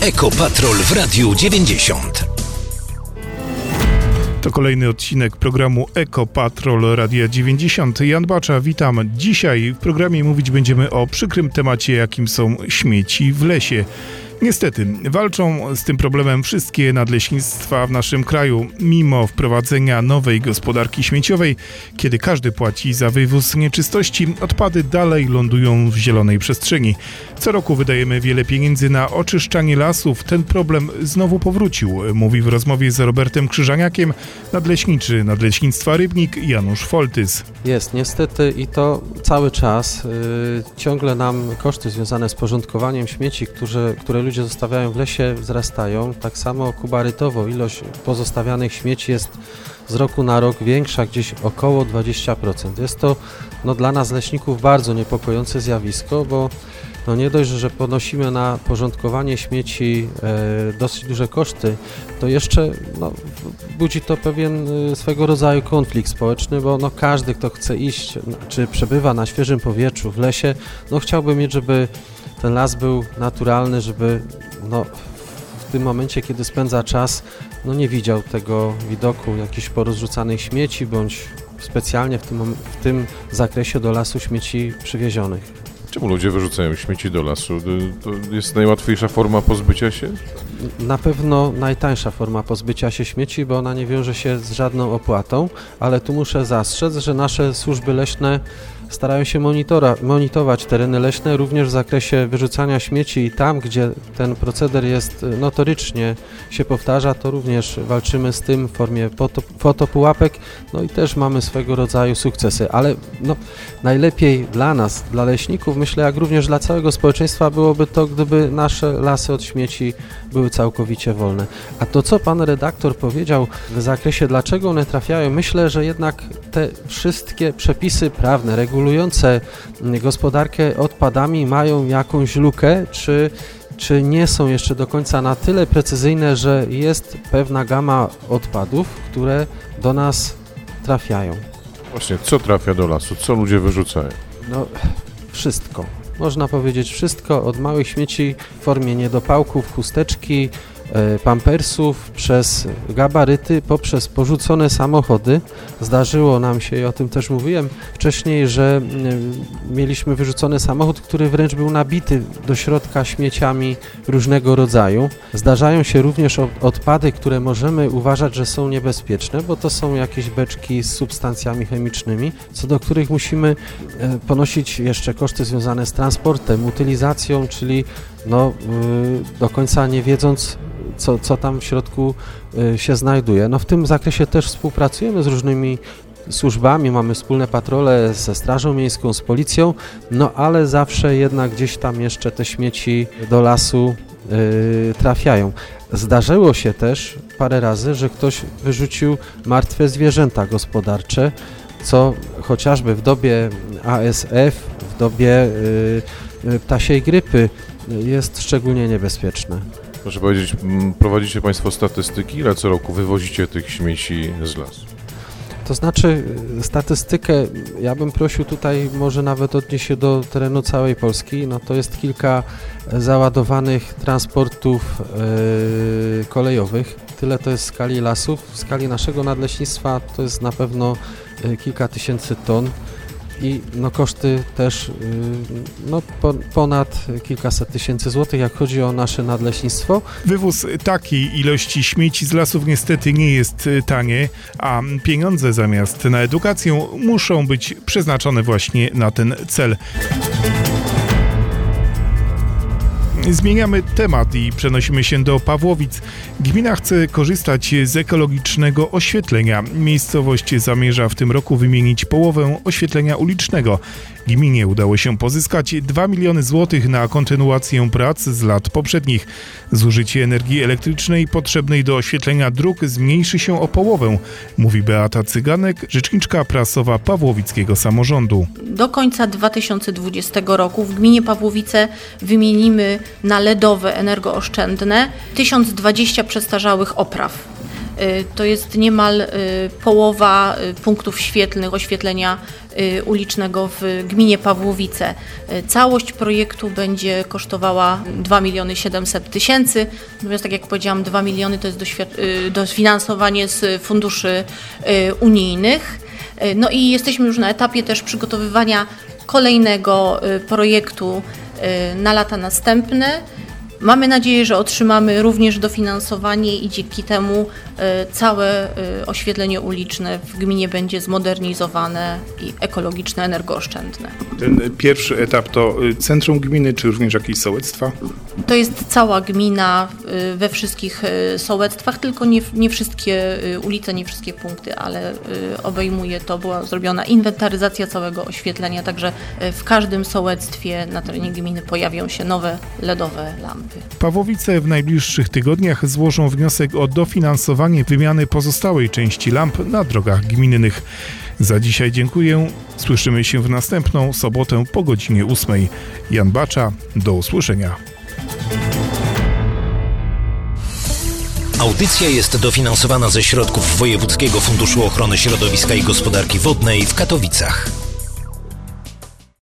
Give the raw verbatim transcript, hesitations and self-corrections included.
Ekopatrol w Radiu dziewięćdziesiąt. To kolejny odcinek programu Ekopatrol Radia dziewięćdziesiąt. Jan Bacza, witam. Dzisiaj w programie mówić będziemy o przykrym temacie, jakim są śmieci w lesie. Niestety, walczą z tym problemem wszystkie nadleśnictwa w naszym kraju. Mimo wprowadzenia nowej gospodarki śmieciowej, kiedy każdy płaci za wywóz nieczystości, odpady dalej lądują w zielonej przestrzeni. Co roku wydajemy wiele pieniędzy na oczyszczanie lasów. Ten problem znowu powrócił, mówi w rozmowie z Robertem Krzyżaniakiem nadleśniczy Nadleśnictwa Rybnik Janusz Foltys. Jest, niestety i to cały czas. Yy, ciągle nam koszty związane z porządkowaniem śmieci, które, które ludzie zostawiają w lesie, wzrastają. Tak samo kubarytowo ilość pozostawianych śmieci jest z roku na rok większa, gdzieś około dwadzieścia procent. Jest to no, dla nas leśników bardzo niepokojące zjawisko, bo no, nie dość, że ponosimy na porządkowanie śmieci e, dosyć duże koszty, to jeszcze no, budzi to pewien e, swego rodzaju konflikt społeczny, bo no, każdy, kto chce iść, czy przebywa na świeżym powietrzu w lesie, no, chciałby mieć, żeby ten las był naturalny, żeby no, w tym momencie, kiedy spędza czas, no, nie widział tego widoku jakichś porozrzucanych śmieci, bądź specjalnie w tym, w tym zakresie do lasu śmieci przywiezionych. Czemu ludzie wyrzucają śmieci do lasu? To jest najłatwiejsza forma pozbycia się? Na pewno najtańsza forma pozbycia się śmieci, bo ona nie wiąże się z żadną opłatą, ale tu muszę zastrzec, że nasze służby leśne starają się monitora, monitorować tereny leśne również w zakresie wyrzucania śmieci i tam, gdzie ten proceder jest notorycznie się powtarza, to również walczymy z tym w formie foto, fotopułapek, no i też mamy swego rodzaju sukcesy, ale no, najlepiej dla nas, dla leśników, myślę, jak również dla całego społeczeństwa byłoby to, gdyby nasze lasy od śmieci były całkowicie wolne. A to, co pan redaktor powiedział w zakresie, dlaczego one trafiają, myślę, że jednak te wszystkie przepisy prawne, regulujące gospodarkę odpadami mają jakąś lukę, czy, czy nie są jeszcze do końca na tyle precyzyjne, że jest pewna gama odpadów, które do nas trafiają. Właśnie, co trafia do lasu? Co ludzie wyrzucają? No, wszystko. Można powiedzieć wszystko, od małych śmieci w formie niedopałków, chusteczki, pampersów, przez gabaryty, poprzez porzucone samochody. Zdarzyło nam się, i o tym też mówiłem wcześniej, że mieliśmy wyrzucony samochód, który wręcz był nabity do środka śmieciami różnego rodzaju. Zdarzają się również odpady, które możemy uważać, że są niebezpieczne, bo to są jakieś beczki z substancjami chemicznymi, co do których musimy ponosić jeszcze koszty związane z transportem, utylizacją, czyli no, do końca nie wiedząc, Co, co tam w środku y, się znajduje. No w tym zakresie też współpracujemy z różnymi służbami, mamy wspólne patrole ze Strażą Miejską, z Policją, no ale zawsze jednak gdzieś tam jeszcze te śmieci do lasu y, trafiają. Zdarzyło się też parę razy, że ktoś wyrzucił martwe zwierzęta gospodarcze, co chociażby w dobie A S F, w dobie y, y, ptasiej grypy jest szczególnie niebezpieczne. Proszę powiedzieć, prowadzicie Państwo statystyki, ile co roku wywozicie tych śmieci z lasu? To znaczy statystykę, ja bym prosił tutaj może nawet odnieść się do terenu całej Polski, no to jest kilka załadowanych transportów yy, kolejowych, tyle to jest w skali lasów, w skali naszego nadleśnictwa to jest na pewno yy, kilka tysięcy ton. I no, koszty też yy, no, po, ponad kilkaset tysięcy złotych, jak chodzi o nasze nadleśnictwo. Wywóz takiej ilości śmieci z lasów niestety nie jest tanie, a pieniądze zamiast na edukację muszą być przeznaczone właśnie na ten cel. Zmieniamy temat i przenosimy się do Pawłowic. Gmina chce korzystać z ekologicznego oświetlenia. Miejscowość zamierza w tym roku wymienić połowę oświetlenia ulicznego. Gminie udało się pozyskać dwa miliony złotych na kontynuację prac z lat poprzednich. Zużycie energii elektrycznej potrzebnej do oświetlenia dróg zmniejszy się o połowę, mówi Beata Cyganek, rzeczniczka prasowa Pawłowickiego Samorządu. Do końca dwa tysiące dwudziestego roku w gminie Pawłowice wymienimy na ledowe, energooszczędne tysiąc dwadzieścia przestarzałych opraw. To jest niemal połowa punktów świetlnych oświetlenia ulicznego w gminie Pawłowice. Całość projektu będzie kosztowała dwa miliony siedemset tysięcy, natomiast tak jak powiedziałam, dwa miliony to jest dofinansowanie z funduszy unijnych. No i jesteśmy już na etapie też przygotowywania kolejnego projektu na lata następne. Mamy nadzieję, że otrzymamy również dofinansowanie i dzięki temu całe oświetlenie uliczne w gminie będzie zmodernizowane i ekologiczne, energooszczędne. Ten pierwszy etap to centrum gminy, czy również jakieś sołectwa? To jest cała gmina we wszystkich sołectwach, tylko nie, nie wszystkie ulice, nie wszystkie punkty, ale obejmuje to, była zrobiona inwentaryzacja całego oświetlenia, także w każdym sołectwie na terenie gminy pojawią się nowe LEDowe lampy. Pawłowice w najbliższych tygodniach złożą wniosek o dofinansowanie wymiany pozostałej części lamp na drogach gminnych. Za dzisiaj dziękuję. Słyszymy się w następną sobotę po godzinie ósmej. Jan Bacza, do usłyszenia. Audycja jest dofinansowana ze środków Wojewódzkiego Funduszu Ochrony Środowiska i Gospodarki Wodnej w Katowicach.